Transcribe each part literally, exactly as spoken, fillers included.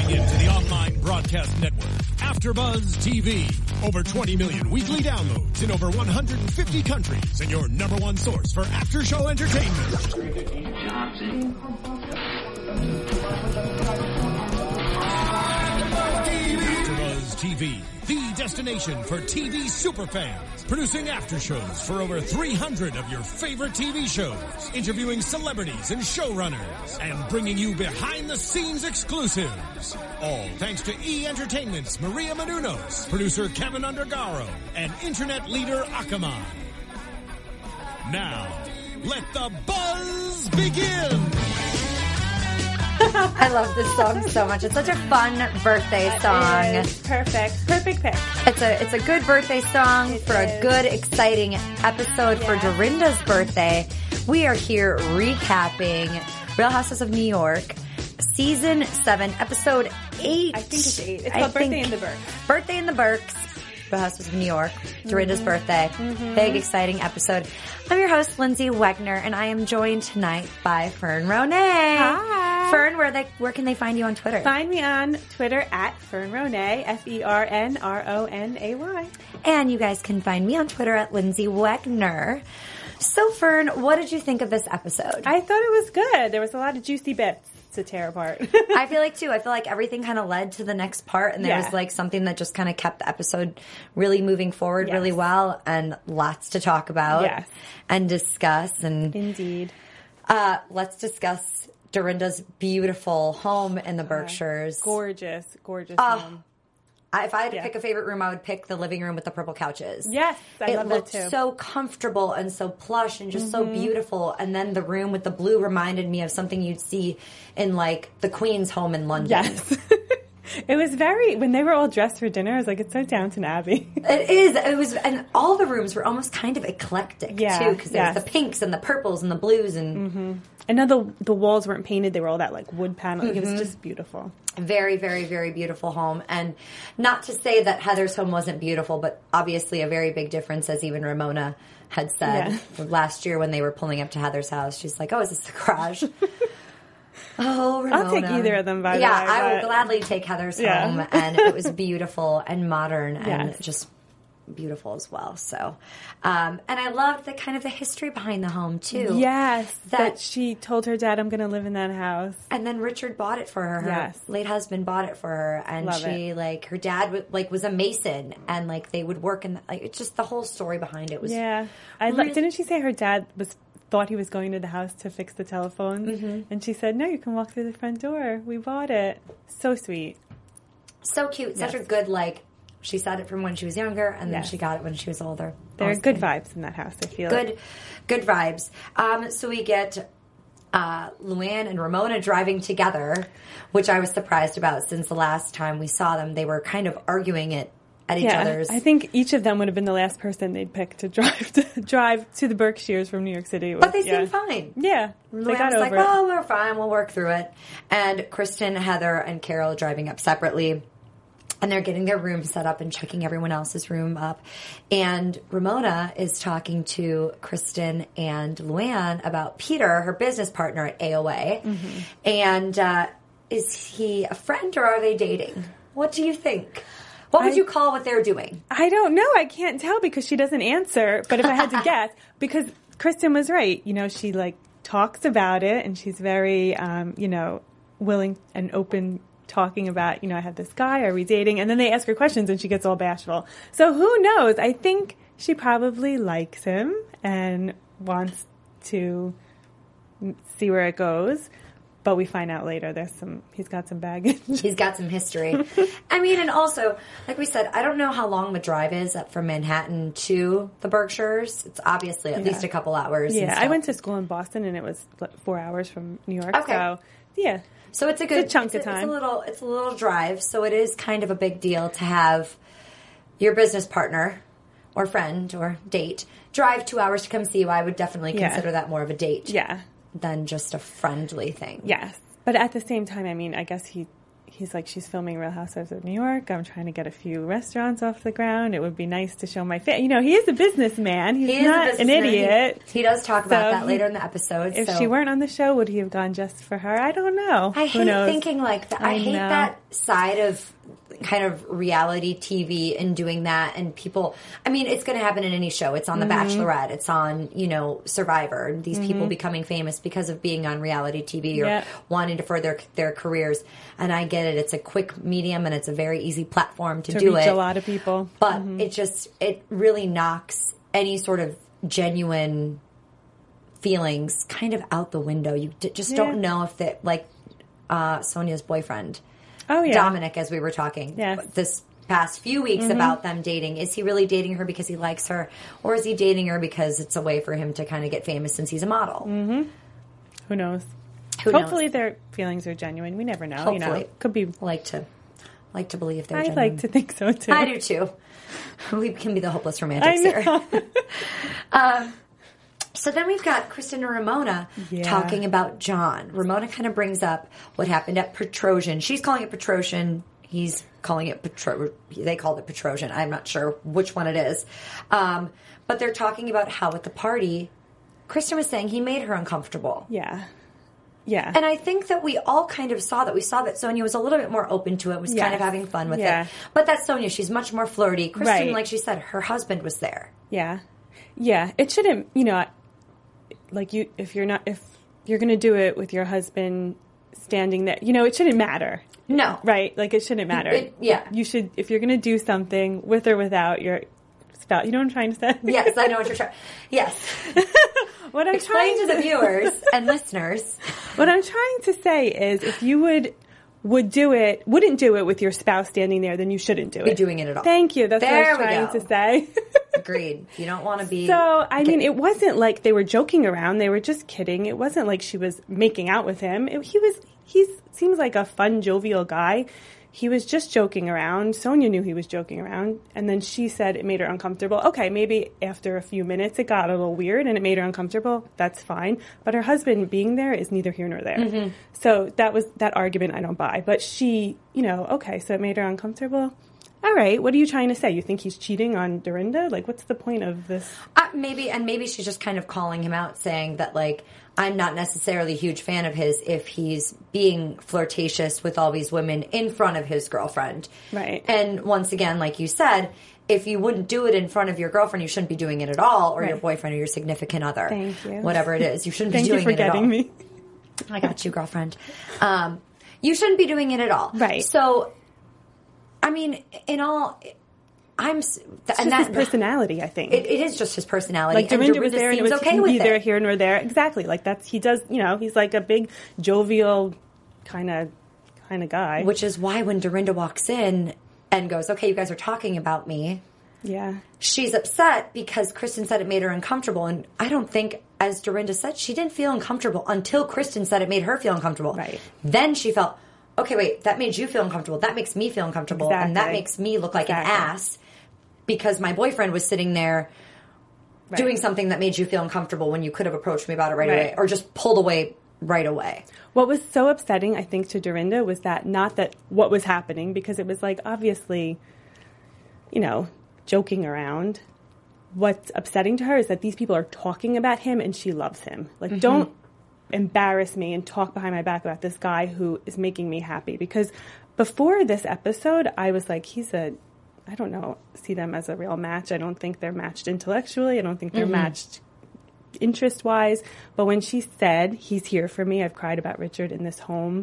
Tuning in to the online broadcast network, AfterBuzz T V. Over twenty million weekly downloads in over one hundred fifty countries, and your number one source for after-show entertainment. AfterBuzz T V, the destination for T V superfans, producing aftershows for over three hundred of your favorite T V shows, interviewing celebrities and showrunners, and bringing you behind-the-scenes exclusives. All thanks to E! Entertainment's Maria Menounos, producer Kevin Undergaro, and internet leader Akamai. Now, let the buzz begin! I love this song so much. It's such a fun birthday That song. is perfect. Perfect pick. It's a it's a good birthday song It for is. a good, exciting episode for Yeah. Dorinda's birthday. We are here recapping Real Houses of New York, season seven, episode eight. I think it's eight. It's I called Birthday think- in the Burke. Birthday in the Burks. Real Houses of New York. Dorinda's birthday. Big, exciting episode. I'm your host, Lindsay Wegner, and I am joined tonight by Fern Ronay. Hi. Fern, where they where can they find you on Twitter? Find me on Twitter at Fern Ronay, F E R N R O N A Y. And you guys can find me on Twitter at Lindsay Wegner. So, Fern, what did you think of this episode? I thought it was good. There was a lot of juicy bits to tear apart. I feel like, too, I feel like everything kind of led to the next part, and there Yeah. was, like, something that just kind of kept the episode really moving forward Yes. really well, and lots to talk about Yes. and discuss. And Indeed. uh, let's discuss Dorinda's beautiful home in the Berkshires. Gorgeous, gorgeous Oh, home. I, if I had to Yeah. pick a favorite room, I would pick the living room with the purple couches. Yes, I it love that looked too. so comfortable and so plush and just so beautiful. And then the room with the blue reminded me of something you'd see in like the Queen's home in London. Yes. It was very, when they were all dressed for dinner, I was like, it's so Downton Abbey. It is. It was, and all the rooms were almost kind of eclectic Yeah, too, because there was yes. the pinks and the purples and the blues and I know the the walls weren't painted; they were all that like wood panel. It Mm-hmm. was just beautiful. very, very, very beautiful home. And not to say that Heather's home wasn't beautiful, but obviously a very big difference, as even Ramona had said Yeah. last year when they were pulling up to Heather's house. She's like, "Oh, is this the garage?" Oh, Ramona. I'll take either of them, by the yeah, way, I will but- gladly take Heather's Yeah. home, and it was beautiful and modern and Yes. just beautiful as well. So, um, and I loved the kind of the history behind the home too. Yes, That- that, she told her dad, "I'm going to live in that house." And then Richard bought it for her. Her Yes. late husband bought it for her, and Love she it. like her dad w- like was a mason, and like they would work in the, like it's just the whole story behind it was Yeah, I really- lo- didn't she say her dad was thought he was going to the house to fix the telephones, Mm-hmm. and she said, "No, you can walk through the front door. We bought it." So sweet. so cute, such Yes. a good like. She said it from when she was younger, and then Yes. she got it when she was older. There are Awesome. good vibes in that house. I feel good, like. good vibes. Um, so we get uh, Luann and Ramona driving together, which I was surprised about since the last time we saw them. They were kind of arguing it at each Yeah, other's. I think each of them would have been the last person they'd pick to drive to drive to the Berkshires from New York City. but they yeah. seemed fine. Yeah, they Luann got was over like, it. well, we're fine. We'll work through it. And Kristen, Heather, and Carol driving up separately. And they're getting their room set up and checking everyone else's room up. And Ramona is talking to Kristen and Luann about Peter, her business partner at A O A. Mm-hmm. And uh, is he a friend or are they dating? What do you think? What would I- you call what they're doing? I don't know. I can't tell because she doesn't answer. But if I had to guess, because Kristen was right. You know, she like talks about it and she's very, um, you know, willing and open talking about, you know, I have this guy, are we dating? And then they ask her questions and she gets all bashful. So who knows? I think she probably likes him and wants to see where it goes. But we find out later there's some, he's got some baggage. He's got some history. I mean, and also, like we said, I don't know how long the drive is up from Manhattan to the Berkshires. It's obviously at Yeah. least a couple hours. and Yeah, I stuff. went to school in Boston and it was like four hours from New York. Okay. So, yeah. So it's a good It's a chunk it's of a, time. It's a little, it's a little drive. So it is kind of a big deal to have your business partner or friend or date drive two hours to come see you. I would definitely Yeah. consider that more of a date Yeah. than just a friendly thing. Yes. But at the same time, I mean, I guess he he's like, she's filming Real Housewives of New York. I'm trying to get a few restaurants off the ground. It would be nice to show my family. You know, he is a businessman. He's he not is an idiot. He, he does talk about So that later in the episode. If so. she weren't on the show, would he have gone just for her? I don't know. I Who hate knows? thinking like that. I, I hate know. that side of kind of reality T V and doing that, and people, I mean, it's going to happen in any show. It's on The Mm-hmm. Bachelorette. It's on, you know, Survivor. These people becoming famous because of being on reality T V or Yep. wanting to further their careers. And I get it. It's a quick medium and it's a very easy platform to, to do reach it. a lot of people. But it just, it really knocks any sort of genuine feelings kind of out the window. You d- just Yeah. don't know if that, like uh, Sonia's boyfriend, Oh, yeah. Dominic, as we were talking Yes. this past few weeks about them dating. Is he really dating her because he likes her, or is he dating her because it's a way for him to kind of get famous since he's a model? Mm-hmm. Who knows? Who Hopefully knows? their feelings are genuine. We never know. You know, Hopefully. could be. Like to, like to believe they're I genuine. like to think so too. I do too. We can be the hopeless I romantics here. know. Um, so then we've got Kristen and Ramona Yeah. talking about John. Ramona kind of brings up what happened at Petrosian. She's calling it Petrosian. He's calling it Petro. They called it Petrosian. I'm not sure which one it is. Um, but they're talking about how at the party, Kristen was saying he made her uncomfortable. Yeah. Yeah. And I think that we all kind of saw that. We saw that Sonia was a little bit more open to it, was kind of Yes. having fun with Yeah. it. But that's Sonia. She's much more flirty. Kristen, Right. like she said, her husband was there. Yeah. Yeah. It shouldn't, you know, like you, if you're not, if you're going to do it with your husband standing there, you know, it shouldn't matter. No. Right? Like it shouldn't matter. It- yeah. You should, if you're going to do something with or without your spouse, you know what I'm trying to say? Yes, I know what you're trying. Yes. What I'm Explain trying to the viewers and listeners. What I'm trying to say is if you would would do it, wouldn't do it with your spouse standing there, then you shouldn't do it. Be doing it at all. Thank you. That's There what we I was go. trying to say. Agreed. You don't want to be. So, I mean, it wasn't like they were joking around. They were just kidding. It wasn't like she was making out with him. It, he was, he seems like a fun, jovial guy. He was just joking around. Sonia knew he was joking around. And then she said it made her uncomfortable. Okay, maybe after a few minutes it got a little weird and it made her uncomfortable. That's fine. But her husband being there is neither here nor there. Mm-hmm. So that was that argument I don't buy. But she, you know, okay, so it made her uncomfortable. All right, what are you trying to say? You think he's cheating on Dorinda? Like, what's the point of this? Uh, maybe, and maybe she's just kind of calling him out, saying that, like, I'm not necessarily a huge fan of his if he's being flirtatious with all these women in front of his girlfriend. Right. And once again, like you said, if you wouldn't do it in front of your girlfriend, you shouldn't be doing it at all, or Right. your boyfriend or your significant other. Thank you. Whatever it is. You shouldn't be Thank doing you for it at all. getting me. I got you, girlfriend. Um, you shouldn't be doing it at all. Right. So, I mean, in all, I'm, It's and just that his personality, I think. It, it is just his personality. Like and Dorinda was there, and it seems was okay with neither it. here nor there. Exactly. Like that's he does. You know, he's like a big jovial kind of kind of guy. Which is why when Dorinda walks in and goes, "Okay, you guys are talking about me," yeah. she's upset because Kristen said it made her uncomfortable, and I don't think, as Dorinda said, she didn't feel uncomfortable until Kristen said it made her feel uncomfortable. Right. Then she felt, okay, wait, that made you feel uncomfortable. That makes me feel uncomfortable, and that Exactly. makes me look like Exactly. an ass because my boyfriend was sitting there Right. doing something that made you feel uncomfortable when you could have approached me about it right, Right. away, or just pulled away right away. What was so upsetting, I think, to Dorinda was that not that what was happening, because it was like obviously, you know, joking around. What's upsetting to her is that these people are talking about him and she loves him. Like, Mm-hmm. don't embarrass me and talk behind my back about this guy who is making me happy. Because before this episode, I was like, he's a, I don't know, see them as a real match. I don't think they're matched intellectually. I don't think they're Mm-hmm. matched interest-wise. But when she said, he's here for me, I've cried about Richard in this home,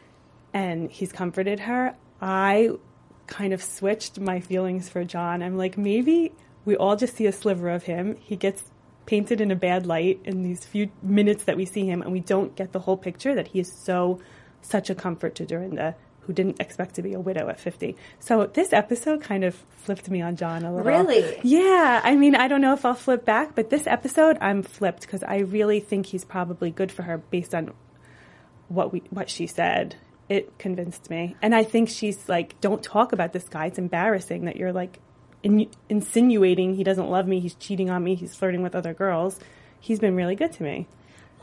and he's comforted her, I kind of switched my feelings for John. I'm like, maybe we all just see a sliver of him. He gets painted in a bad light in these few minutes that we see him, and we don't get the whole picture that he is so, such a comfort to Dorinda, who didn't expect to be a widow at fifty. So this episode kind of flipped me on John a little. Really? Yeah. I mean, I don't know if I'll flip back, but this episode I'm flipped because I really think he's probably good for her based on what we what she said. It convinced me. And I think she's like, don't talk about this guy. It's embarrassing that you're like in, insinuating he doesn't love me, he's cheating on me, he's flirting with other girls. He's been really good to me.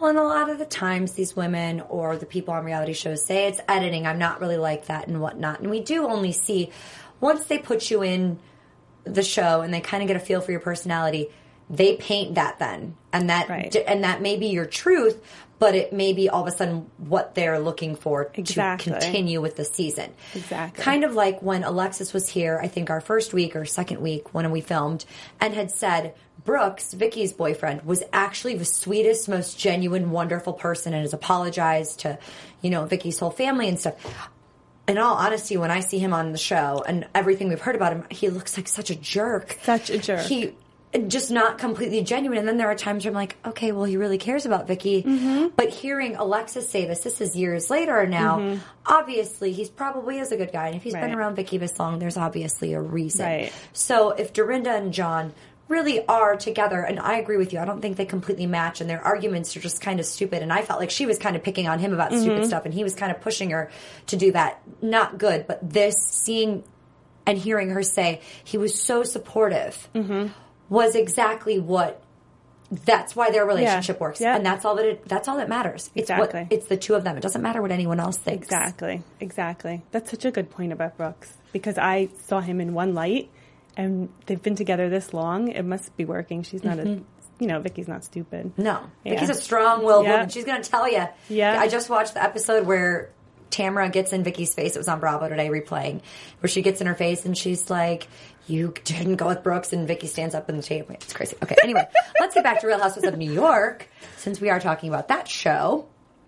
Well, and a lot of the times these women or the people on reality shows say it's editing. I'm not really like that and whatnot. And we do only see, once they put you in the show and they kind of get a feel for your personality, they paint that then. And that, right. and that may be your truth, but it may be all of a sudden what they're looking for exactly. to continue with the season. Exactly. Kind of like when Alexis was here, I think our first week or second week when we filmed, and had said Brooks, Vicky's boyfriend, was actually the sweetest, most genuine, wonderful person and has apologized to, you know, Vicky's whole family and stuff. In all honesty, when I see him on the show and everything we've heard about him, he looks like such a jerk. Such a jerk. He just not completely genuine. And then there are times where I'm like, okay, well, he really cares about Vicky. Mm-hmm. But hearing Alexis say this, this is years later now, mm-hmm. obviously he's probably is a good guy. And if he's right. been around Vicky this long, there's obviously a reason. Right. So if Dorinda and John really are together, and I agree with you, I don't think they completely match, and their arguments are just kind of stupid, and I felt like she was kind of picking on him about mm-hmm. stupid stuff, and he was kind of pushing her to do that. Not good, but this, seeing and hearing her say he was so supportive mm-hmm. was exactly what, that's why their relationship yeah. works, yeah. and that's all that it, that's all that matters. It's exactly. what, it's the two of them. It doesn't matter what anyone else thinks. Exactly, exactly. That's such a good point about Brooks, because I saw him in one light, and they've been together this long. It must be working. She's not mm-hmm. a, you know, Vicky's not stupid. No. Yeah. Vicky's a strong-willed yeah. woman. She's going to tell you. Yeah. I just watched the episode where Tamara gets in Vicky's face. It was on Bravo today replaying, where she gets in her face and she's like, you didn't go with Brooks, and Vicky stands up in the table. It's crazy. Okay, anyway, let's get back to Real Housewives of New York, since we are talking about that show.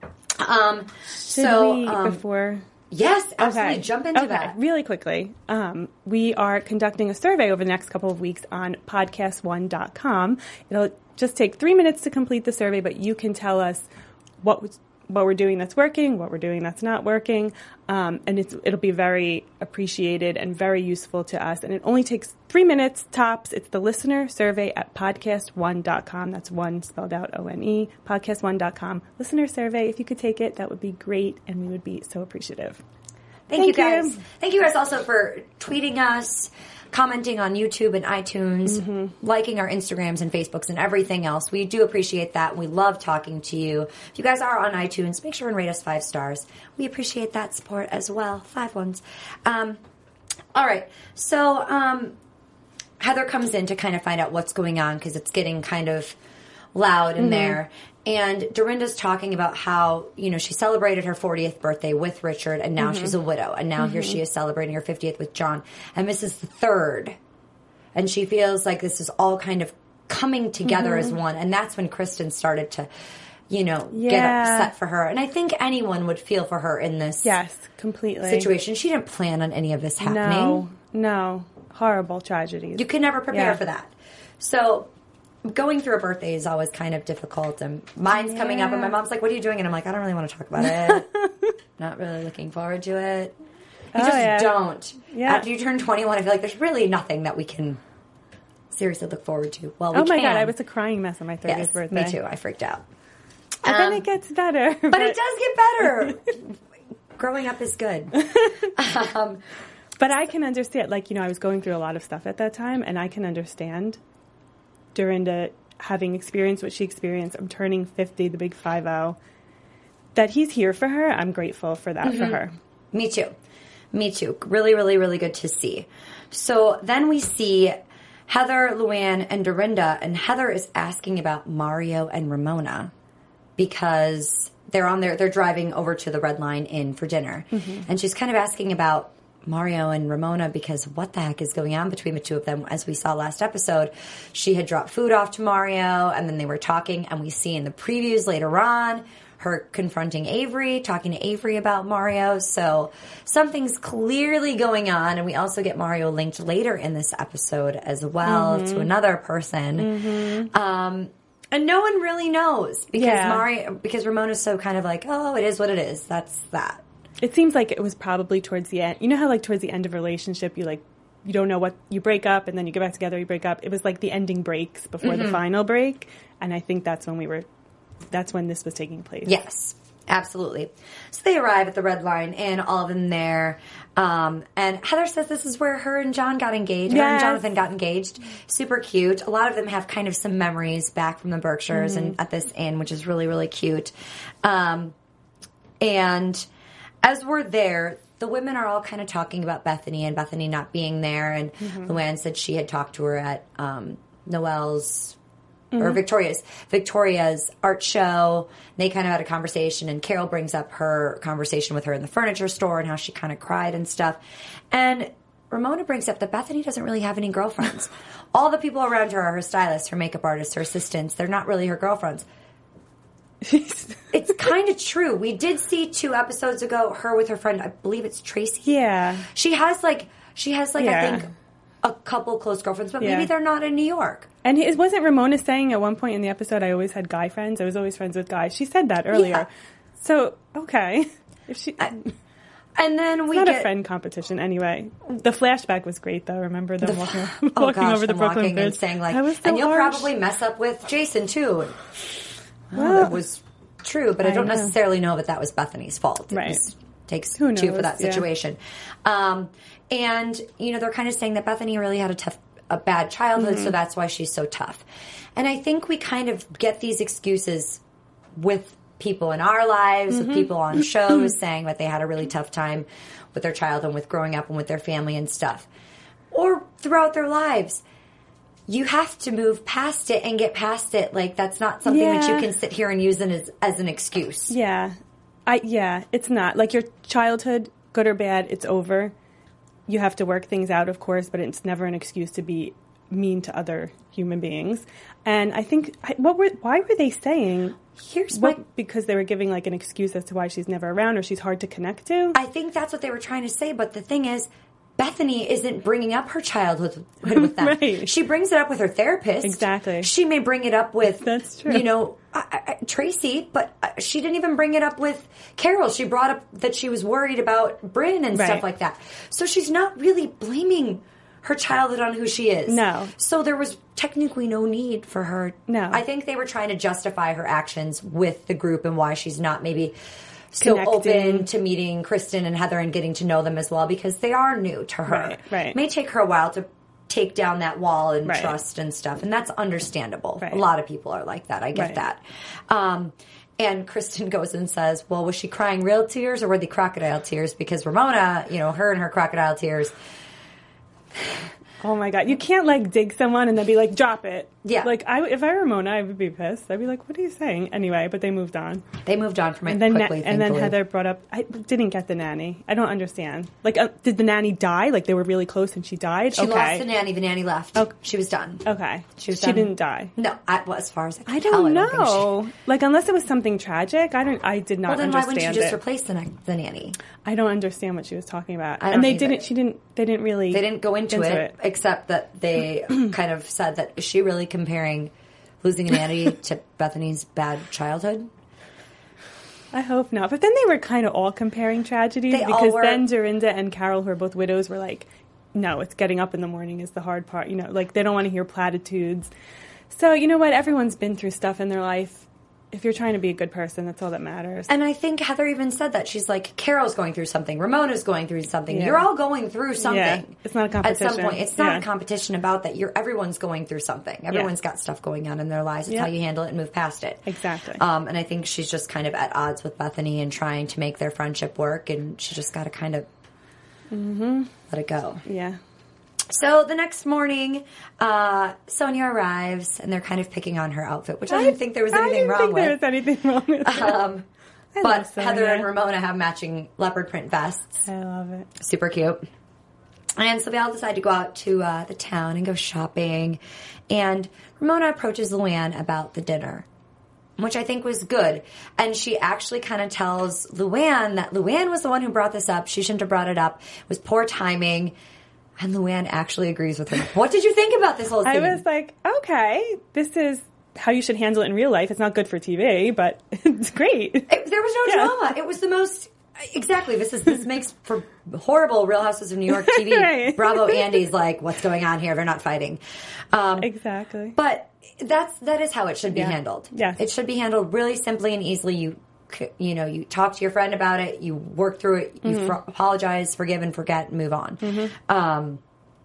Um, Should so, we, um, before... Yes, absolutely. Okay. Jump into okay. that. Really quickly. Um, we are conducting a survey over the next couple of weeks on podcast one dot com. It'll just take three minutes to complete the survey, but you can tell us what was, what we're doing that's working, what we're doing that's not working, um, and it's, it'll be very appreciated and very useful to us. And it only takes three minutes tops. It's the listener survey at podcast one dot com. That's one spelled out O N E, podcast one dot com. Listener survey. If you could take it, that would be great, and we would be so appreciative. Thank, Thank you guys. you. Thank you guys also for tweeting us, commenting on YouTube and iTunes, mm-hmm. liking our Instagrams and Facebooks and everything else. We do appreciate that. We love talking to you. If you guys are on iTunes, make sure and rate us five stars. We appreciate that support as well. Five ones. Um, all right. So um, Heather comes in to kind of find out what's going on because it's getting kind of loud in mm-hmm. there. And Dorinda's talking about how, you know, she celebrated her fortieth birthday with Richard, and now mm-hmm. she's a widow. And now mm-hmm. here she is celebrating her fiftieth with John. And this is the third. And she feels like this is all kind of coming together mm-hmm. as one. And that's when Kristen started to, you know, yeah. get upset for her. And I think anyone would feel for her in this yes, completely. situation. She didn't plan on any of this happening. No, no. Horrible tragedies. You can never prepare yeah. for that. So going through a birthday is always kind of difficult, and mine's yeah. coming up, and my mom's like, what are you doing? And I'm like, I don't really want to talk about it. Not really looking forward to it. You oh, just yeah. don't. Yeah. After you turn twenty-one, I feel like there's really nothing that we can seriously look forward to. Well, we oh my can. God, I was a crying mess on my thirtieth yes, birthday. Me too. I freaked out. But um, then it gets better. But, but it does get better. Growing up is good. um, but I can understand, like, you know, I was going through a lot of stuff at that time, and I can understand Dorinda having experienced what she experienced. I'm turning fifty, the big five oh. That he's here for her, I'm grateful for that mm-hmm. for her. Me too. Me too. Really, really, really good to see. So then we see Heather, Luann, and Dorinda, and Heather is asking about Mario and Ramona because they're on their, they're driving over to the Red Line Inn for dinner. Mm-hmm. And she's kind of asking about Mario and Ramona because what the heck is going on between the two of them? As we saw last episode, she had dropped food off to Mario, and then they were talking, and we see in the previews later on her confronting Avery, talking to Avery about Mario. So something's clearly going on, and we also get Mario linked later in this episode as well mm-hmm. to another person. Mm-hmm. Um, and no one really knows because yeah. Mario, because Ramona's so kind of like, oh, it is what it is. That's that. It seems like it was probably towards the end. You know how, like, towards the end of a relationship, you, like, you don't know what, you break up, and then you get back together, you break up. It was like the ending breaks before mm-hmm. the final break, and I think that's when we were, that's when this was taking place. Yes. Absolutely. So they arrive at the red line, and all of them there. Um, and Heather says this is where her and John got engaged. Yes. Her and Jonathan got engaged. Super cute. A lot of them have kind of some memories back from the Berkshires mm-hmm. and at this inn, which is really, really cute. Um, and as we're there, the women are all kind of talking about Bethany and Bethany not being there. And mm-hmm. Luann said she had talked to her at um, Noelle's or Victoria's Victoria's art show. They kind of had a conversation, and Carol brings up her conversation with her in the furniture store and how she kind of cried and stuff. And Ramona brings up that Bethany doesn't really have any girlfriends. All the people around her are her stylists, her makeup artists, her assistants. They're not really her girlfriends. It's kind of true. We did see two episodes ago her with her friend, I believe it's Tracy. Yeah. She has like, she has like, yeah. I think, a couple close girlfriends, but yeah. maybe they're not in New York. And it wasn't Ramona saying at one point in the episode, I always had guy friends. I was always friends with guys. She said that earlier. Yeah. So, okay. If she, I, and then we it's not get, a friend competition anyway. The flashback was great, though. Remember them the, walking, oh walking gosh, over the Brooklyn walking Bridge. and saying like, so and you'll harsh. probably mess up with Jason too. Well, Well, that was true, but I, I don't know. necessarily know that that was Bethany's fault. It Right. was, takes Who two knows? for that Yeah. situation. Um, and you know, they're kind of saying that Bethany really had a tough, a bad childhood, Mm-hmm. so that's why she's so tough. And I think we kind of get these excuses with people in our lives, Mm-hmm. with people on shows saying that they had a really tough time with their child and with growing up and with their family and stuff. Or throughout their lives. You have to move past it and get past it. Like, that's not something that Yeah. you can sit here and use as, as an excuse. Yeah. I yeah, it's not. Like your childhood, good or bad, it's over. You have to work things out, of course, but it's never an excuse to be mean to other human beings. And I think I, what were why were they saying Here's what, my... because they were giving like an excuse as to why she's never around or she's hard to connect to? I think that's what they were trying to say, but the thing is, Bethany isn't bringing up her childhood with them. Right. She brings it up with her therapist. Exactly. She may bring it up with, That's true. you know, I, I, Tracy, but she didn't even bring it up with Carol. She brought up that she was worried about Bryn and Right. stuff like that. So she's not really blaming her childhood on who she is. No. So there was technically no need for her. No. I think they were trying to justify her actions with the group and why she's not maybe so Connecting. open to meeting Kristen and Heather and getting to know them as well, because they are new to her. Right, right. It may take her a while to take down that wall and Right. trust and stuff, and that's understandable. Right. A lot of people are like that. I get Right. that. Um, and Kristen goes and says, well, was she crying real tears or were they crocodile tears? Because Ramona, you know, her and her crocodile tears. Oh my God. You can't like dig someone and then be like, drop it. Yeah. Like I, if I were Ramona, I would be pissed. I'd be like, what are you saying? Anyway, but they moved on. They moved on from it And then, quickly, na- and then thankfully. Heather brought up, I didn't get the nanny. I don't understand. Like, uh, did the nanny die? Like they were really close and she died? She okay. lost the nanny. The nanny left. Okay. She was done. Okay. She was She done. didn't die. No, I, well, as far as I can I tell, don't I don't think she- know. Like, unless it was something tragic, I don't. I did not Well, then why understand wouldn't you just it. replace the, na- the nanny? I don't understand what she was talking about. I don't and they either. didn't. She didn't. They didn't really. They didn't go into, it, except that they kind of said that, is she really comparing losing a nanny to Bethany's bad childhood? I hope not. But then they were kind of all comparing tragedies They all because were. then Dorinda and Carol, who are both widows, were like, no, it's getting up in the morning is the hard part. You know, like they don't want to hear platitudes. So, you know what? Everyone's been through stuff in their life. If you're trying to be a good person, that's all that matters. And I think Heather even said that. She's like, Carol's going through something. Ramona's going through something. Yeah. You're all going through something. Yeah. It's not a competition. At some point. It's not Yeah. a competition about that. You're Everyone's going through something. Everyone's got stuff going on in their lives. It's Yeah. how you handle it and move past it. Exactly. Um, and I think she's just kind of at odds with Bethany and trying to make their friendship work. And she just got to kind of Mm-hmm. let it go. Yeah. So the next morning, uh, Sonia arrives, and they're kind of picking on her outfit, which I didn't think there was I anything didn't wrong think with. there was anything wrong with it. Um, I but love Sonia. Heather and Ramona have matching leopard print vests. I love it. Super cute. And so they all decide to go out to uh, the town and go shopping. And Ramona approaches Luann about the dinner, which I think was good. And she actually kind of tells Luann that Luann was the one who brought this up. She shouldn't have brought it up. It was poor timing. And Luann actually agrees with her. What did you think about this whole I scene? was like, okay, this is how you should handle it in real life. It's not good for T V, but it's great. It, there was no Yeah. drama. It was the most... Exactly. This is this makes for horrible Real Houses of New York T V. Right. Bravo Andy's like, what's going on here? They're not fighting. Um, Exactly. But that's that is how it should be Yeah. handled. Yes. It should be handled really simply and easily. You c- you know, you talk to your friend about it, you work through it, you Mm-hmm. fr- apologize, forgive and forget, and move on. Um,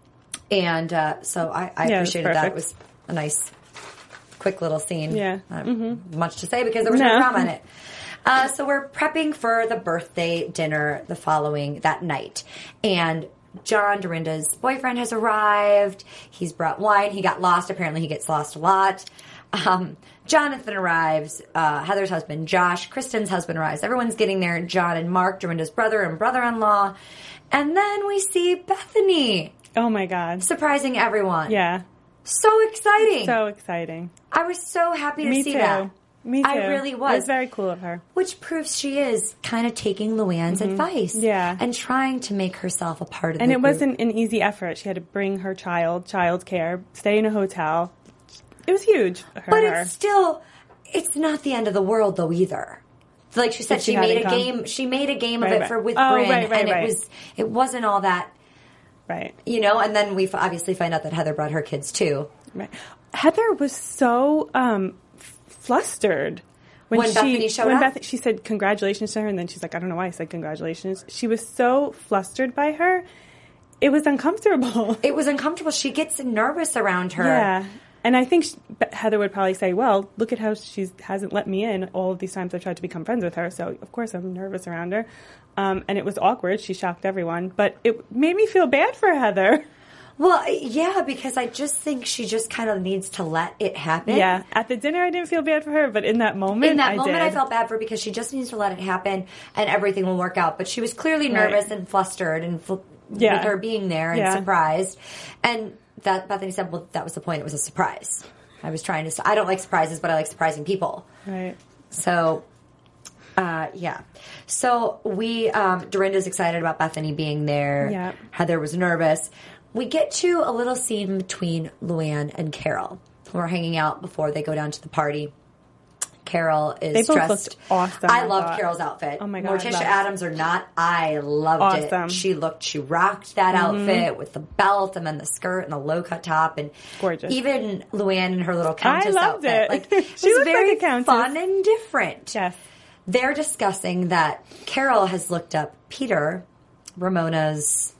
and uh, so I, I Yeah, it was appreciated that. It perfect. was a nice, quick little scene. Yeah. Not much to say because there was no, No. drama in it. Uh, so we're prepping for the birthday dinner the following, that night. And John, Dorinda's boyfriend, has arrived. He's brought wine. He got lost. Apparently he gets lost a lot. Um, Jonathan arrives. Uh, Heather's husband, Josh. Kristen's husband arrives. Everyone's getting there. John and Mark, Dorinda's brother and brother-in-law. And then we see Bethany Oh my God. surprising everyone. Yeah. So exciting. So exciting. I was so happy to Me see too. that. Me too. I really was. It was very cool of her. Which proves she is kind of taking Luann's advice. Yeah. And trying to make herself a part of And the it group. wasn't an easy effort. She had to bring her child, child care, stay in a hotel. It was huge for But her. it's still, it's not the end of the world though either. Like she said, If she she made a hadn't come. game. She made a game of Right, it right. for with Oh, Bryn, right, right, and it right. was it wasn't all that, Right. you know. And then we f- obviously find out that Heather brought her kids too. Right. Heather was so um, f- flustered when, When she Bethany showed when up? Beth, she said congratulations to her, and then she's like, I don't know why I said congratulations. She was so flustered by her, it was uncomfortable. It was uncomfortable. She gets nervous around her. Yeah. And I think she, Heather would probably say, well, look at how she hasn't let me in all of these times I've tried to become friends with her, so of course I'm nervous around her. Um, and it was awkward. She shocked everyone. But it made me feel bad for Heather. Well, yeah, because I just think she just kind of needs to let it happen. Yeah. At the dinner, I didn't feel bad for her, but in that moment, In that I moment, did. I felt bad for her because she just needs to let it happen and everything will work out. But she was clearly Right. nervous and flustered and fl- Yeah. with her being there and Yeah. surprised. And that Bethany said, well, that was the point. It was a surprise. I was trying to, I don't like surprises, but I like surprising people. Right. So, uh, yeah. So we, um, Dorinda's excited about Bethany being there. Yeah. Heather was nervous. We get to a little scene between Luann and Carol, who are hanging out before they go down to the party. Carol is They both dressed. looked awesome, I I loved thought. Carol's outfit. Oh my God, Morticia loved. Adams or not, I loved Awesome. Mm-hmm. it. She looked, she rocked that outfit with the belt and then the skirt and the low cut top and Gorgeous. Even Luann in her little countess loved outfit. it. Like She it was looked like very a countess. fun and different. Yes. They're discussing that Carol has looked up Peter, Ramona's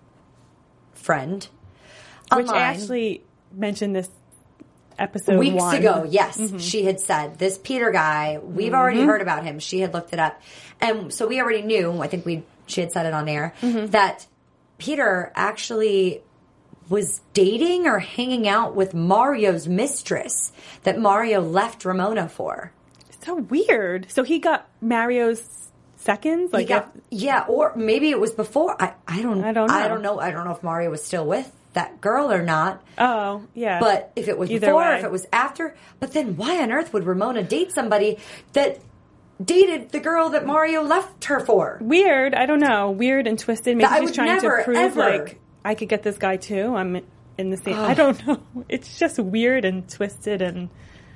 friend, Which online. Ashley mentioned this episode Weeks one. ago, yes, Mm-hmm. she had said this Peter guy. We've already heard about him. She had looked it up, and so we already knew. I think we she had said it on air Mm-hmm. that Peter actually was dating or hanging out with Mario's mistress that Mario left Ramona for. So weird. So he got Mario's seconds? He Like, got, if- yeah, or maybe it was before. I, I don't. I don't know. I don't know. I don't know if Mario was still with that girl or not. oh, yeah. But if it was Either before, way. if it was after, but then why on earth would Ramona date somebody that dated the girl that Mario left her for? Weird. I don't know. Weird and twisted. Maybe I she's would trying never, to prove, ever- like, I could get this guy too. I'm in the same. I don't know. It's just weird and twisted and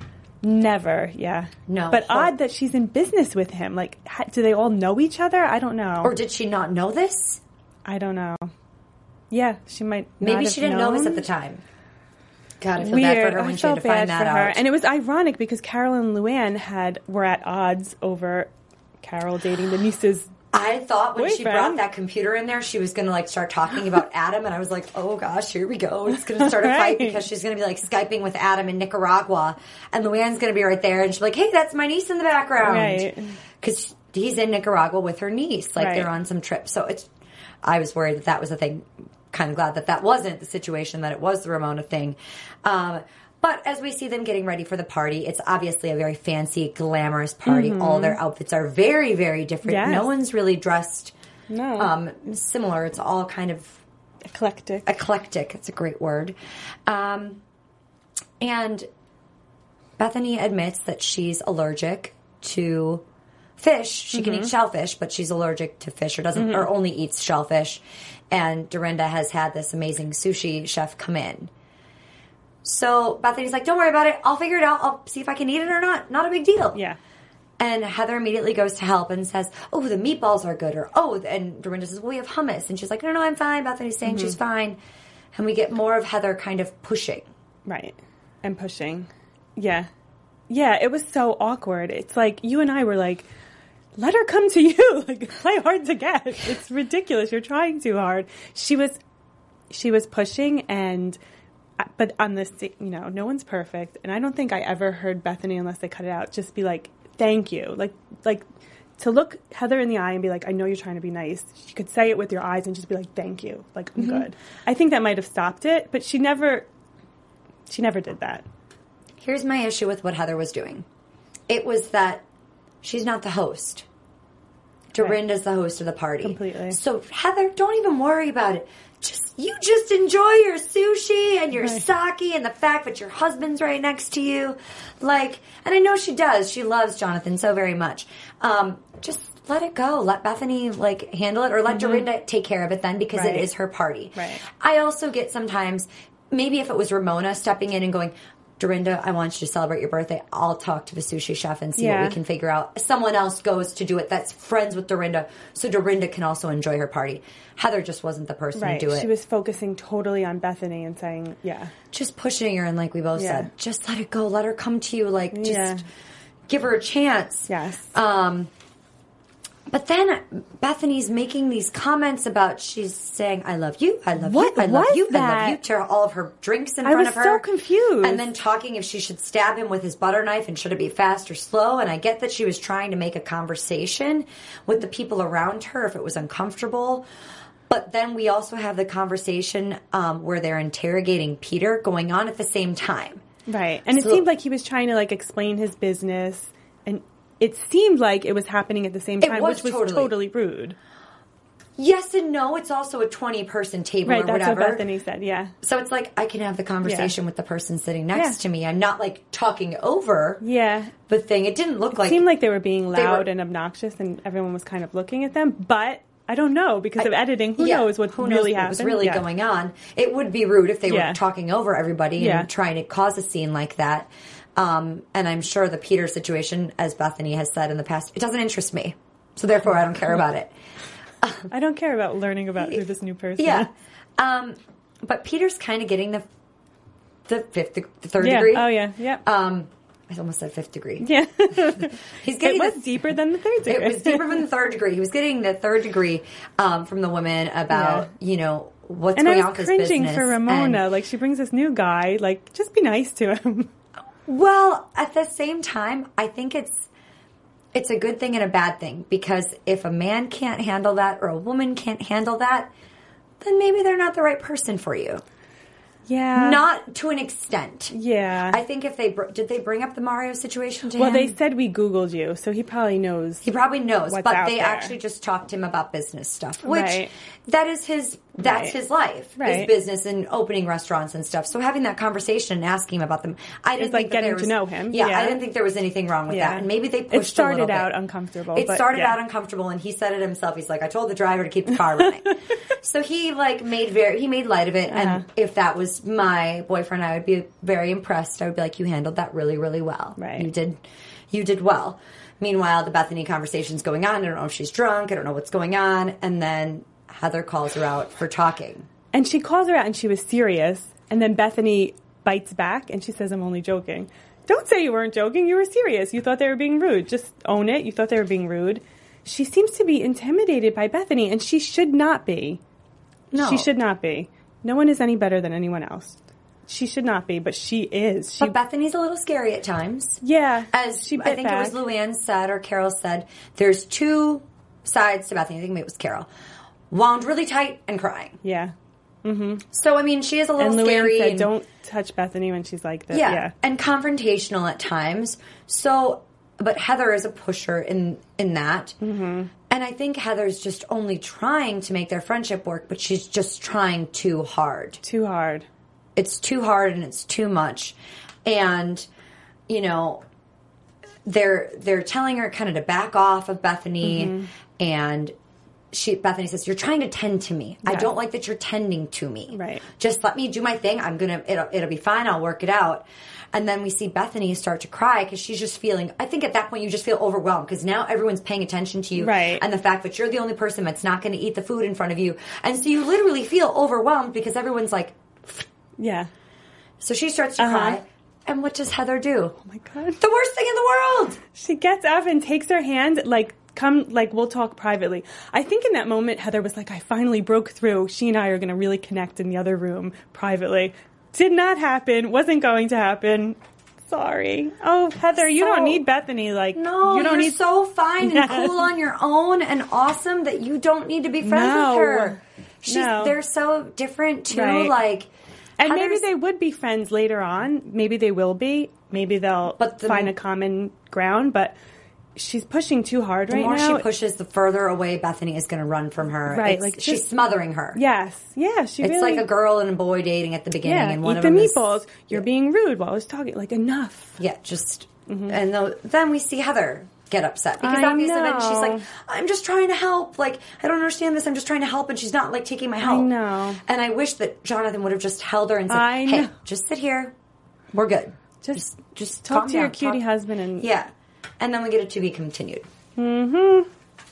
never. Yeah. No. But Hor- odd that she's in business with him. Like, ha- do they all know each other? I don't know. Or did she not know this? I don't know. Yeah, she might. Maybe not she have didn't know this known. at the time. God, I feel Weird. bad for her when I she had felt to bad find that for her. out. And it was ironic because Carol and Luann had were at odds over Carol dating the niece's. I thought when she boyfriend. brought that computer in there, she was going to like start talking about Adam, and I was like, "Oh gosh, here we go! It's going to start a fight Right. because she's going to be like Skyping with Adam in Nicaragua, and Luann's going to be right there, and she's like, "Hey, that's my niece in the background," Right. Because he's in Nicaragua with her niece, like Right. they're on some trip. So it's, I was worried that that was a thing. Kind of glad that that wasn't the situation, that it was the Ramona thing. Um, But as we see them getting ready for the party, it's obviously a very fancy, glamorous party. All their outfits are very, very different. Yes. No one's really dressed No. um, similar. It's all kind of Eclectic. eclectic. It's a great word. Um, and Bethany admits that she's allergic to fish. She can eat shellfish, but she's allergic to fish or doesn't, or only eats shellfish. And Dorinda has had this amazing sushi chef come in. So Bethany's like, don't worry about it. I'll figure it out. I'll see if I can eat it or not. Not a big deal. Yeah. And Heather immediately goes to help and says, oh, the meatballs are good. Or, oh, and Dorinda says, well, we have hummus. And she's like, no, no, I'm fine. Bethany's saying she's fine. And we get more of Heather kind of pushing. Right. And pushing. Yeah. Yeah, it was so awkward. It's like you and I were like, let her come to you. Like, play hard to get. It's ridiculous. You're trying too hard. She was, she was pushing and, but on this, you know, no one's perfect. And I don't think I ever heard Bethany, unless they cut it out, just be like, thank you. Like, like to look Heather in the eye and be like, I know you're trying to be nice. She could say it with your eyes and just be like, thank you. Like, I'm mm-hmm. good. I think that might have stopped it, but she never, she never did that. Here's my issue with what Heather was doing. It was that she's not the host. Dorinda's right. the host of the party. Completely. So, Heather, don't even worry about it. Just you just enjoy your sushi and your right. sake and the fact that your husband's right next to you. Like, and I know she does. She loves Jonathan so very much. Um, just let it go. Let Bethany, like, handle it, or let mm-hmm. Dorinda take care of it then, because right. it is her party. Right. I also get sometimes, maybe if it was Ramona stepping in and going, Dorinda, I want you to celebrate your birthday. I'll talk to the sushi chef and see yeah. what we can figure out. Someone else goes to do it that's friends with Dorinda, so Dorinda can also enjoy her party. Heather just wasn't the person right. to do it. She was focusing totally on Bethany and saying, yeah. Just pushing her, and like we both yeah. said, just let it go. Let her come to you. Like, just yeah. give her a chance. Yes. Um, but then Bethany's making these comments about, she's saying, I love you, I love what you, I love you, that? I love you, to all of her drinks in I front of her. I was so confused. And then talking if she should stab him with his butter knife and should it be fast or slow. And I get that she was trying to make a conversation with the people around her if it was uncomfortable. But then we also have the conversation um, where they're interrogating Peter going on at the same time. Right. And so, it seemed like he was trying to, like, explain his business, and it seemed like it was happening at the same time, was which was totally. totally rude. Yes and no. It's also a twenty-person table right, or whatever. Right, that's what Bethany said, yeah. So it's like, I can have the conversation yeah. with the person sitting next yeah. to me. I'm not, like, talking over yeah. the thing. It didn't look it like... It seemed like they were being loud were, and obnoxious, and everyone was kind of looking at them, but... I don't know, because I, of editing. Who yeah, knows what who really knows happened? What was really yeah. going on? It would be rude if they yeah. were talking over everybody and yeah. trying to cause a scene like that. Um, and I'm sure the Peter situation, as Bethany has said in the past, it doesn't interest me. So therefore, I don't care about it. I don't care about learning about who this new person yeah. is. Um, but Peter's kind of getting the the fifth, the third yeah. degree. Oh yeah, yeah. Um, I almost said fifth degree. Yeah. He's getting it was the, deeper than the third degree. It was deeper than the third degree. He was getting the third degree um, from the woman about, yeah. you know, what's and going I was on with his business. cringing for Ramona. And, like, she brings this new guy. Like, just be nice to him. Well, at the same time, I think it's it's a good thing and a bad thing. Because if a man can't handle that or a woman can't handle that, then maybe they're not the right person for you. Yeah. Not to an extent. Yeah. I think if they... Br- did they bring up the Mario situation to well, him? Well, they said we Googled you, so he probably knows. He probably knows, what's but out they there. actually just talked to him about business stuff, which right. that is his... That's right. his life, right. his business and opening restaurants and stuff. So having that conversation and asking him about them, I didn't it's like think that getting there was, to know him. Yeah, Yeah, I didn't think there was anything wrong with yeah. that. And maybe they pushed it started a little out bit. uncomfortable. It but, started yeah. out uncomfortable, and he said it himself. He's like, I told the driver to keep the car running. So he like made very he made light of it. Uh-huh. And if that was my boyfriend, I would be very impressed. I would be like, you handled that really, really well. Right. You did, you did well. Meanwhile, the Bethany conversation's going on. I don't know if she's drunk. I don't know what's going on. And then Heather calls her out for talking. And she calls her out, and she was serious. And then Bethany bites back, and she says, I'm only joking. Don't say you weren't joking. You were serious. You thought they were being rude. Just own it. You thought they were being rude. She seems to be intimidated by Bethany, and she should not be. No. She should not be. No one is any better than anyone else. She should not be, but she is. She, but Bethany's a little scary at times. Yeah. As she bit I think back. it was Luann said, or Carol said, there's two sides to Bethany. I think maybe it was Carol. Wound really tight and crying. Yeah. Mm-hmm. So, I mean, she is a little and scary. Said, and, don't touch Bethany when she's like this. Yeah, yeah. And confrontational at times. So, but Heather is a pusher in, in that. Mm-hmm. And I think Heather's just only trying to make their friendship work, but she's just trying too hard. Too hard. It's too hard and it's too much. And, you know, they're they're telling her kind of to back off of Bethany. Mm-hmm. And she Bethany says, you're trying to tend to me. Yeah. I don't like that you're tending to me. Right. Just let me do my thing. I'm going to, it'll, it'll be fine. I'll work it out. And then we see Bethany start to cry because she's just feeling, I think at that point you just feel overwhelmed because now everyone's paying attention to you. Right. And the fact that you're the only person that's not going to eat the food in front of you. And so you literally feel overwhelmed because everyone's like, yeah. So she starts to uh-huh. cry. And what does Heather do? Oh my God. The worst thing in the world. She gets up and takes her hand, like come, like, we'll talk privately. I think in that moment, Heather was like, I finally broke through. She and I are going to really connect in the other room privately. Did not happen. Wasn't going to happen. Sorry. Oh, Heather, you so, don't need Bethany. Like, no, you don't you're need so fine and cool on your own and awesome that you don't need to be friends no. with her. She's, no. They're so different, too. Right. Like, and Heather's, maybe they would be friends later on. Maybe they will be. Maybe they'll but the, find a common ground. But she's pushing too hard right now. The more she pushes, the further away Bethany is going to run from her. Right. It's, like she's just, smothering her. Yes. Yeah, she It's really, like a girl and a boy dating at the beginning. Yeah, and one eat of the them meatballs. Is, You're yeah. being rude while I was talking. Like, enough. Yeah, just... Mm-hmm. And the, then we see Heather get upset. Because I obviously know. then she's like, I'm just trying to help. Like, I don't understand this. I'm just trying to help. And she's not, like, taking my help. I know. And I wish that Jonathan would have just held her and said, I hey, know. just sit here. We're good. Just, Just, just talk calm to down. your cutie Talk- husband and... Yeah. And then we get it to be continued. Mm-hmm.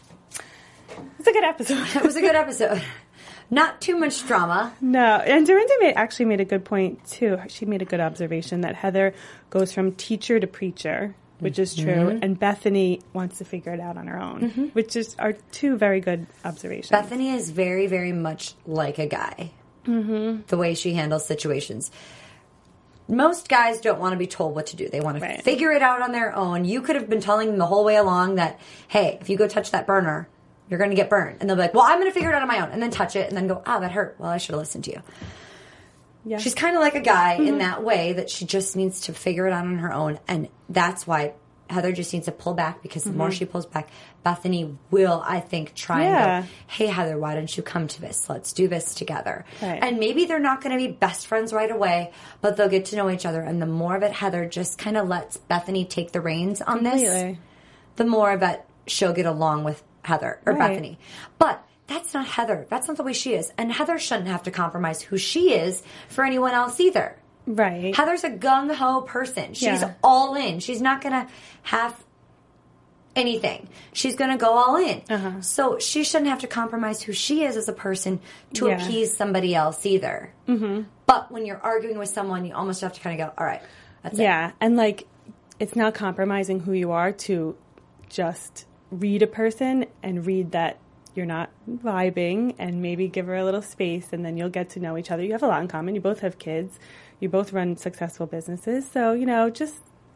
It's a good episode. It was a good episode. Not too much drama. No. And Dorinda made, actually made a good point, too. She made a good observation that Heather goes from teacher to preacher, which mm-hmm. is true, and Bethany wants to figure it out on her own, mm-hmm. which is are two very good observations. Bethany is very, very much like a guy. Mm-hmm. The way she handles situations. Most guys don't want to be told what to do. They want to right. figure it out on their own. You could have been telling them the whole way along that, hey, if you go touch that burner, you're going to get burned. And they'll be like, well, I'm going to figure it out on my own. And then touch it and then go, ah, that hurt. Well, I should have listened to you. Yeah. She's kind of like a guy mm-hmm. in that way that she just needs to figure it out on her own. And that's why Heather just needs to pull back, because the mm-hmm. more she pulls back, Bethany will, I think, try yeah. and go, hey, Heather, why don't you come to this? Let's do this together. Right. And maybe they're not going to be best friends right away, but they'll get to know each other. And the more of it Heather just kind of lets Bethany take the reins on Completely. this, the more of it she'll get along with Heather or right. Bethany. But that's not Heather. That's not the way she is. And Heather shouldn't have to compromise who she is for anyone else either. Right. Heather's a gung-ho person. She's yeah. all in. She's not going to have anything. She's going to go all in. Uh-huh. So she shouldn't have to compromise who she is as a person to yeah. appease somebody else either. Mm-hmm. But when you're arguing with someone, you almost have to kind of go, all right, that's yeah. it. Yeah, and like, it's not compromising who you are to just read a person and read that you're not vibing, and maybe give her a little space, and then you'll get to know each other. You have a lot in common. You both have kids. You both run successful businesses. So, you know, just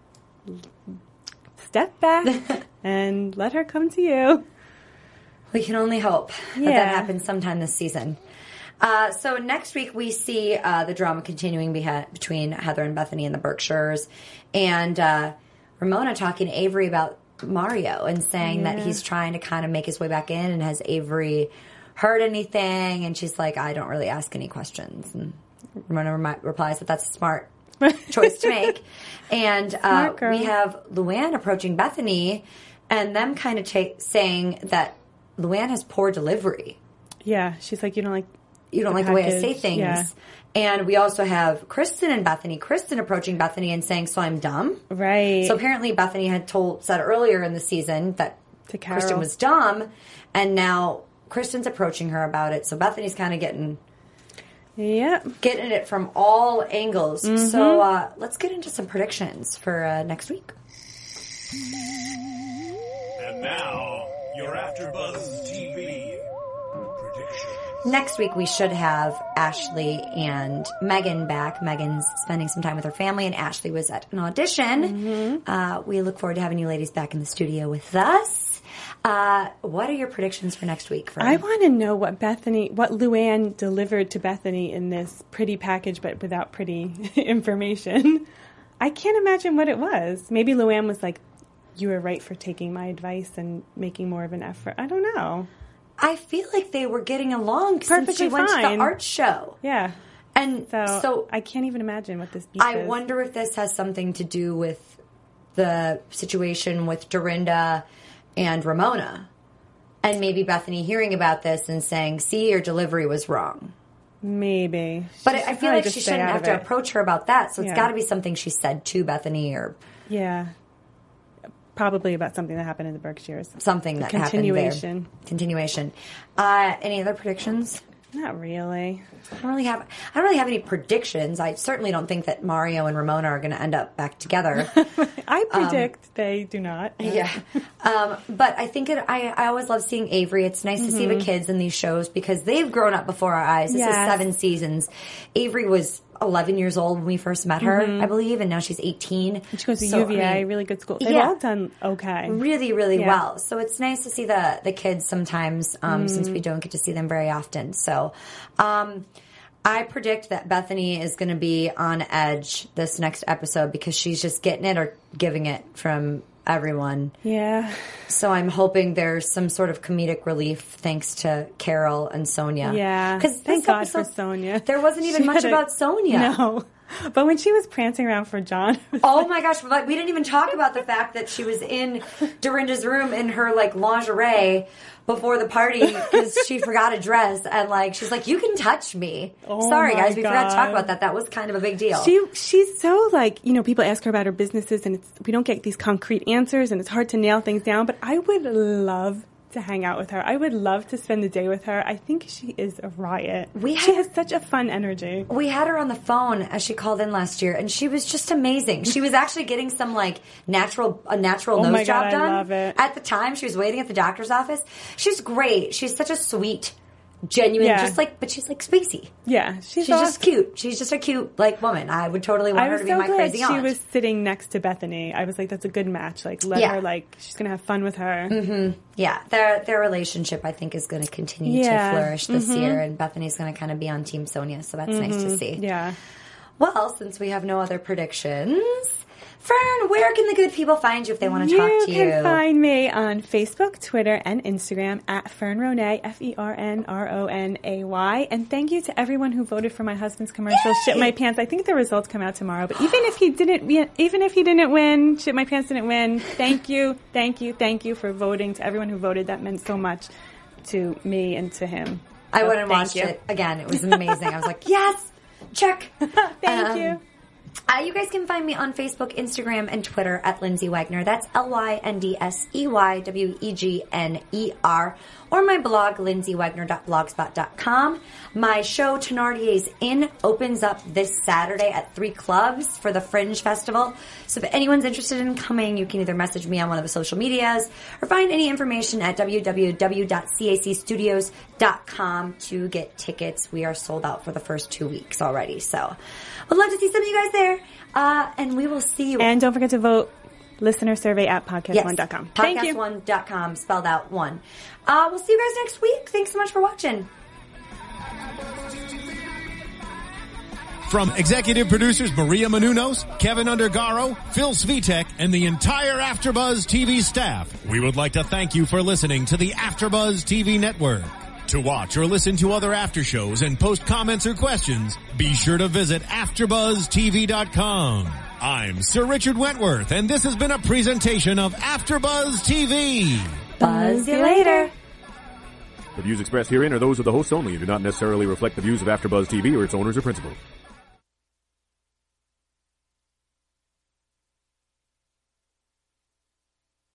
step back and let her come to you. We can only hope yeah. that that happens sometime this season. Uh, so next week we see uh, the drama continuing beha- between Heather and Bethany in the Berkshires, and uh, Ramona talking to Avery about Mario and saying yeah. that he's trying to kind of make his way back in, and has Avery heard anything? And she's like, I don't really ask any questions. And Ramona remi- replies that that's a smart choice to make. And uh, we have Luann approaching Bethany and them kind of ta- saying that Luann has poor delivery. Yeah, she's like, you don't like You don't the like the way I package. say things. Yeah. And we also have Kristen and Bethany. Kristen approaching Bethany and saying, so I'm dumb. Right. So apparently Bethany had told said earlier in the season that To Carol. Kristen was dumb. And now Kristen's approaching her about it. So Bethany's kind of getting... Yep. Getting it from all angles. Mm-hmm. So uh, let's get into some predictions for uh, next week. And now, your AfterBuzz T V predictions. Next week we should have Ashley and Megan back. Megan's spending some time with her family, and Ashley was at an audition. Mm-hmm. Uh, we look forward to having you ladies back in the studio with us. Uh, what are your predictions for next week? For I want to know what Bethany, what Luann delivered to Bethany in this pretty package, but without pretty information. I can't imagine what it was. Maybe Luann was like, you were right for taking my advice and making more of an effort. I don't know. I feel like they were getting along Perfectly since she went fine. to the art show. Yeah. And so, so I can't even imagine what this beef I is. wonder if this has something to do with the situation with Dorinda and Ramona. And maybe Bethany hearing about this and saying, see, your delivery was wrong. Maybe. But She I should feel probably like just she stay shouldn't out have of to it. approach her about that. So it's Yeah. got to be something she said to Bethany, or Yeah. Probably about something that happened in the Berkshires. something that Continuation. happened there. Continuation. Uh, any other predictions? Not really. I don't really have. I don't really have any predictions. I certainly don't think that Mario and Ramona are going to end up back together. I predict um, they do not. Yeah, um, but I think it. I, I always love seeing Avery. It's nice mm-hmm. to see the kids in these shows because they've grown up before our eyes. This yes. is seven seasons. Avery was eleven years old when we first met her, mm-hmm. I believe, and now she's eighteen. And she goes to so, U V A, I mean, really good school. They've yeah, all done okay. Really, really yeah. well. So it's nice to see the, the kids sometimes, um, mm. since we don't get to see them very often. So um, I predict that Bethany is going to be on edge this next episode because she's just getting it or giving it from everyone. Yeah. So I'm hoping there's some sort of comedic relief thanks to Carol and Sonia. Yeah. Because thank God for Sonia. There wasn't even she much a, about Sonia. No. But when she was prancing around for John. Oh like, my gosh. Like, we didn't even talk about the fact that she was in Dorinda's room in her like lingerie before the party because she forgot a dress and like she's like, you can touch me. Oh Sorry guys, we God. forgot to talk about that. That was kind of a big deal. She she's so like, you know, people ask her about her businesses and it's, we don't get these concrete answers and it's hard to nail things down, but I would love to hang out with her. I would love to spend the day with her. I think she is a riot. We had, she has such a fun energy. We had her on the phone as she called in last year, and she was just amazing. She was actually getting some like natural a natural oh nose my job God, done. I love it. At the time, she was waiting at the doctor's office. She's great. She's such a sweet, genuine, yeah. just like, but she's like spacey. Yeah, she's, she's awesome. just cute. She's just a cute like woman. I would totally want her to be so my glad crazy aunt. She was sitting next to Bethany. I was like, that's a good match. Like, let yeah. her like she's gonna have fun with her. Mm-hmm. Yeah, their their relationship I think is going to continue yeah. to flourish this mm-hmm. year, and Bethany's going to kind of be on Team Sonia, so that's mm-hmm. nice to see. Yeah. Well, since we have no other predictions. Fern, where can the good people find you if they want to you talk to you? You can find me on Facebook, Twitter, and Instagram at Fern Ronay, F E R N R O N A Y. And thank you to everyone who voted for my husband's commercial, Yay! Shit My Pants. I think the results come out tomorrow. But even if he didn't, even if he didn't win, Shit My Pants didn't win. Thank you, thank you, thank you for voting. To everyone who voted, that meant so much to me and to him. I so went and watched you. it again. It was amazing. I was like, yes, check. Thank um, you. Uh, you guys can find me on Facebook, Instagram, and Twitter at Lindsay Wagner. That's L Y N D S E Y W E G N E R. Or my blog, lindsay wagner dot blogspot dot com. My show, Thenardier's Inn, opens up this Saturday at three clubs for the Fringe Festival. So if anyone's interested in coming, you can either message me on one of the social medias or find any information at w w w dot c a c studios dot com to get tickets. We are sold out for the first two weeks already. So I'd love to see some of you guys there. Uh, and we will see you. And don't forget to vote. Listener survey at podcast one dot com. Yes, Thank you. podcast one dot com, spelled out one. Uh, we'll see you guys next week. Thanks so much for watching. From executive producers Maria Menounos, Kevin Undergaro, Phil Svitek, and the entire AfterBuzz T V staff, we would like to thank you for listening to the AfterBuzz T V network. To watch or listen to other after shows and post comments or questions, be sure to visit after buzz t v dot com. I'm Sir Richard Wentworth, and this has been a presentation of AfterBuzz T V. Buzz you later. The views expressed herein are those of the hosts only and do not necessarily reflect the views of AfterBuzz T V or its owners or principals.